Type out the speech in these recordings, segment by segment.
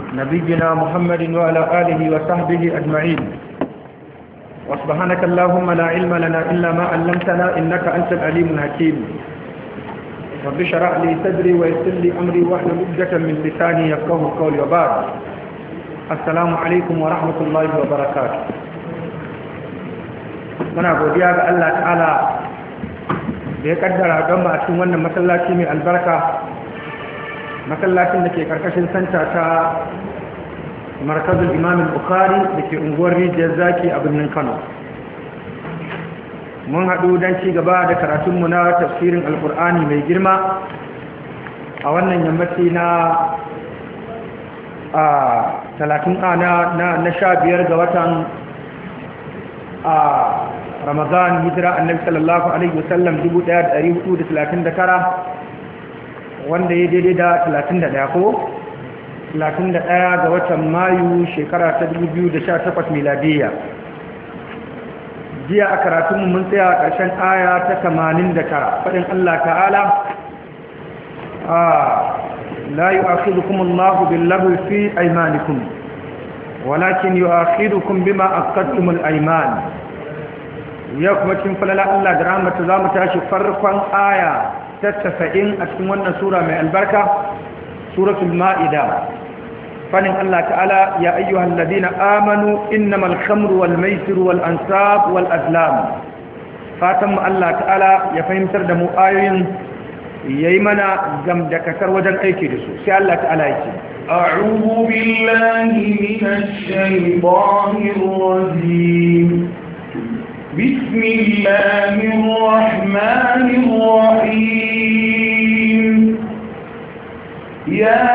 نبينا محمد وعلى آله وصحبه أجمعين وسبحانك اللهم لا علم لنا إلا ما علمتنا إنك أنت العليم الحكيم رب اشرح لي صدري ويسر لي أمري واحلل عقدة من لساني يفقهوا قولي وبعد السلام عليكم ورحمة الله وبركاته muna godiya ga Allah ta'ala da ya kaddara don mu a cikin wannan masallaci mai albarka masallacin da ke karkashin santa ta markazul imam al-bukhari da ke unguwar rijiyar zaki a birnin Kano. Mun haɗu don ci gaba da karatunmu na tafsirin alkur'ani mai girma a wannan yammaci na 30 na 15 ga watan Ramadan hijira annabi sallallahu alaihi wasallam 1439 wanda ya daidai da 31 ko 31 ga watan Mayu shekara ta 2018 miladiya. Jiya a karatunmu mun tsaya a ƙarshen aya ta 89 faɗin Allah ta'ala la yu'akhidukum Allahu bil-laghwi fi aymanikum walakin yu'akhidukum bima aqadtumul ayman. Ya kuma cikin falala Allah da rahmatu za mu tashi farkon aya ta 90 a cikin wannan sura mai albarka suratul ma'ida. Fanin Allah ta'ala ya ayyuhal ladina amanu innamal khamru wal maisiru wal ansab wal azlam. Fatan mu Allah ta'ala ya fahimtar da mu ayoyin yayi mana gamdakatar wajen aiki da su. Sai Allah ta'ala yake a'udhu billahi minash shaitanir rajim. بسم الله الرحمن الرحيم يا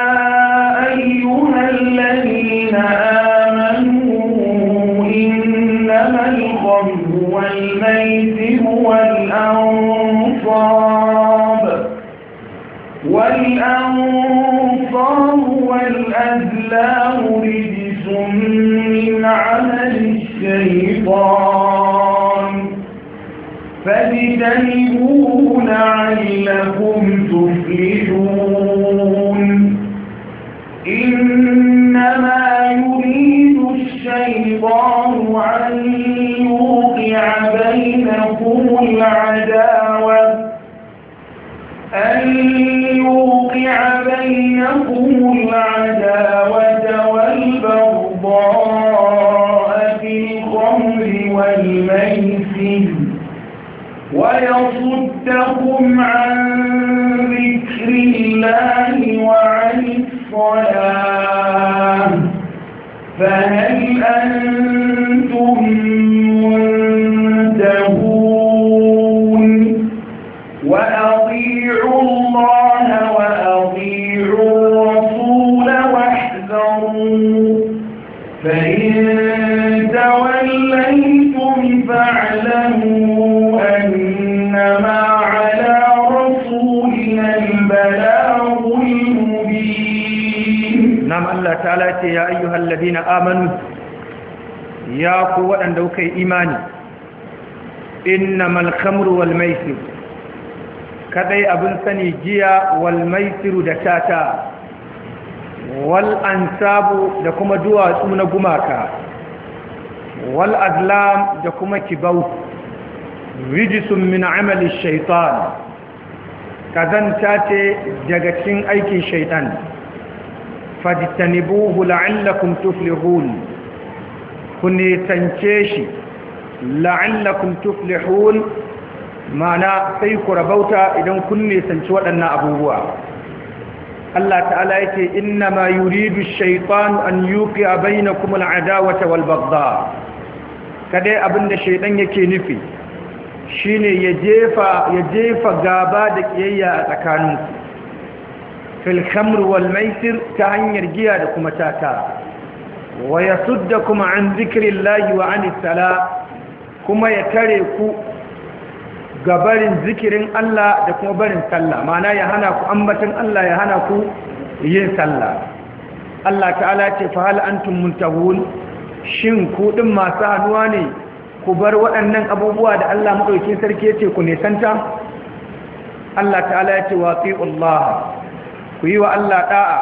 أيها الذين آمنوا إنما الخمر والميسر والأنصاب والأزلام رجس من عمل الشيطان فاجتنبوه لعلكم تفلحون إنما يريد الشيطان أن يوقع بينكم العداوة والبغضاء في الخمر والميسر ويصدكم عن ذكر الله وعن الصلاة فهل أنتم منتهون وأطيعوا الله وأطيعوا الرسول واحذروا فإن توليتم فاعلموا أنما على رسولنا البلاغ المبين. نعم الله تعالى يا أيها الذين آمنوا يا قوة أن دوكي إيماني إنما الخمر والميسر kadai abin sani giya wal maisiru da tata wal ansabu da kuma duwatsu na gumaka wal azlam da kuma kibau rijisun min amali shaitan kazanta ce daga cikin aikin shaitan fajtanibuhu la'allakum tuflihun ku nisance shi la'allakum tuflihun ma'ana sai ku rabauta idan kun nisanci waɗannan abubuwa. Allah ta'ala yake inna ma yuridu ash-shaytanu an yuqi'a bainakum al-adawata wal baghdha. Kadai abinda shaytan yake nufi shine ya jefa gaba da kiyayya a tsakaninku. Fil khamr wal maisir ta hanyar giya da kuma tata. Wa yasuddakum an dhikrillahi wa anis salah kuma ya tare ku ga barin zikirin Allah da kuma barin sallah, ma'ana ya hana ku ambatan Allah, ya hana ku yin sallah. Allah ta'ala ce fa hal antum muntahun, shin ku din masu hannuwa ne ku bar waɗannan abubuwa da Allah madaukakin sarki yace ku nesanta? Allah ta'ala ya ce wa ati'u Allah, ku yi wa Allah da'a